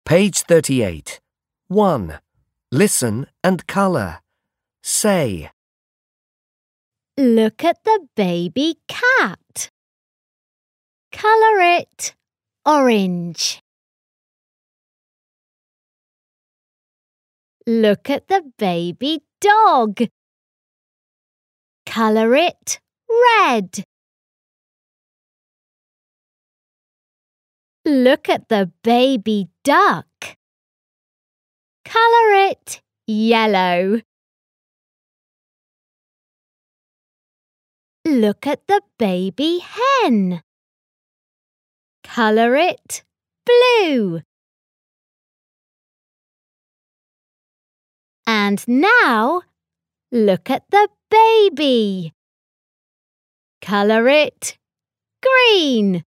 Page 38. 1. Listen and colour. Say, Look at the baby cat. Colour it orange. Look at the baby dog. Colour it red. Look at the baby duck. Colour it yellow. Look at the baby hen. Colour it blue. And now, look at the baby. Colour it green.